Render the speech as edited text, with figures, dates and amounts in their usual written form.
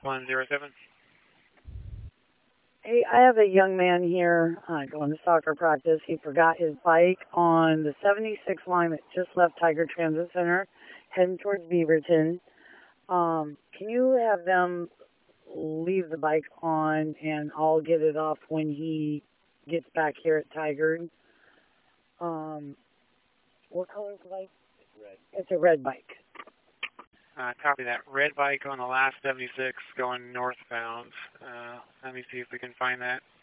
6107. Hey, I have a young man here going to soccer practice. He forgot his bike on the 76 line that just left Tiger Transit Center, heading towards Beaverton. Can you have them leave the bike on, and I'll get it off when he gets back here at Tiger? What color is the bike? It's red. It's a red bike. Copy that. Red bike on the last 76 going northbound. Let me see if we can find that.